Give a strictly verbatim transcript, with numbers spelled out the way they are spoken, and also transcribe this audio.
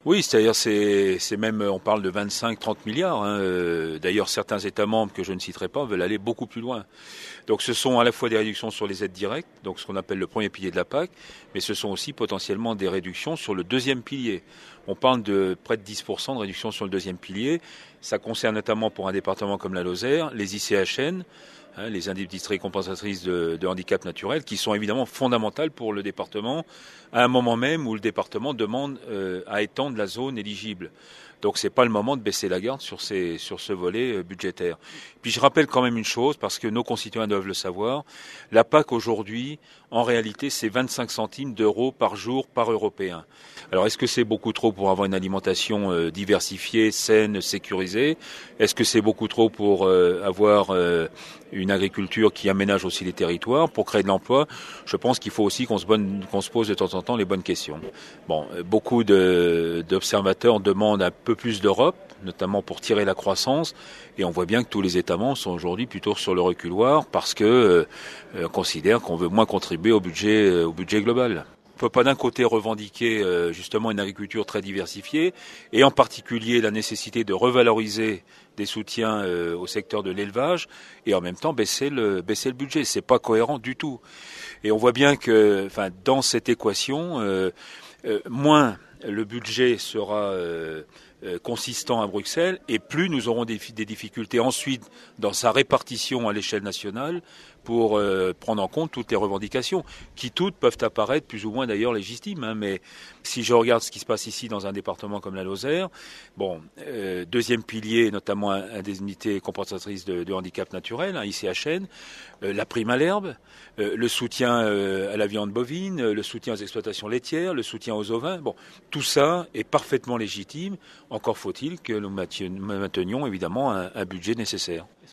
Oui, c'est-à-dire c'est c'est même, on parle de vingt-cinq à trente milliards. Hein. Euh, D'ailleurs, certains États membres que je ne citerai pas veulent aller beaucoup plus loin. Donc ce sont à la fois des réductions sur les aides directes, donc ce qu'on appelle le premier pilier de la P A C, mais ce sont aussi potentiellement des réductions sur le deuxième pilier. On parle de près de dix pour cent de réduction sur le deuxième pilier. Ça concerne notamment pour un département comme la Lozère, les I C H N, hein, les indemnités compensatrices de, de handicap naturel, qui sont évidemment fondamentales pour le département, à un moment même où le département demande euh, à étendre la zone éligible. Donc c'est pas le moment de baisser la garde sur ces, sur ce volet euh, budgétaire. Puis je rappelle quand même une chose, parce que nos concitoyens doivent le savoir, la P A C aujourd'hui, en réalité, c'est vingt-cinq centimes d'euros par jour par Européen. Alors est-ce que c'est beaucoup trop pour avoir une alimentation euh, diversifiée, saine, sécurisée? Est-ce que c'est beaucoup trop pour euh, avoir euh, une agriculture qui aménage aussi les territoires, pour créer de l'emploi? Je pense qu'il faut aussi qu'on se, bonne, qu'on se pose de temps en temps les bonnes questions. Bon, beaucoup de, d'observateurs demandent un peu plus d'Europe, notamment pour tirer la croissance, et on voit bien que tous les États membres sont aujourd'hui plutôt sur le reculoir parce que euh, on considère qu'on veut moins contribuer au budget, euh, au budget global. On ne peut pas d'un côté revendiquer euh, justement une agriculture très diversifiée, et en particulier la nécessité de revaloriser des soutiens euh, au secteur de l'élevage, et en même temps baisser le, baisser le budget. C'est pas cohérent du tout. Et on voit bien que, enfin, dans cette équation, euh, euh, moins le budget sera euh, euh, consistant à Bruxelles, et plus nous aurons des, des difficultés ensuite dans sa répartition à l'échelle nationale pour euh, prendre en compte toutes les revendications, qui toutes peuvent apparaître plus ou moins d'ailleurs légitimes. Hein, mais si je regarde ce qui se passe ici dans un département comme la Lozère, bon, euh, deuxième pilier, notamment indemnité compensatrice de, de handicap naturel, hein, I C H N, euh, la prime à l'herbe, euh, le soutien euh, à la viande bovine, euh, le soutien aux exploitations laitières, le soutien aux ovins, bon, tout ça est parfaitement légitime. Encore faut-il que nous maintenions évidemment un, un budget nécessaire.